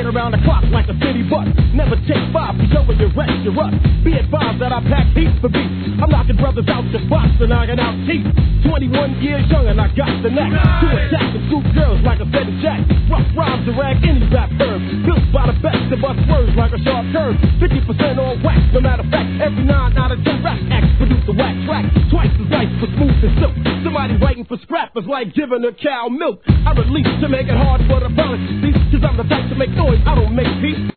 around the clock like a city bus. Never take five for showing your rest, your rust. Be advised that I pack heat for beats. I'm knocking brothers out the box and knocking out teeth. 21 years young and I got the knack to attack and scoop girls like a Fetty Jack. Rough rhymes to rag any rap herb. Built by the best to bust words like a sharp curve. 50% on wax, no matter fact. Every 9 out of 10 rap acts produce a whack track. Twice as nice for smooth as silk. Somebody writing for scrap is like giving a cow milk. I release to make it hard for the balance. Cause I'm the type to make noise, I don't make peace.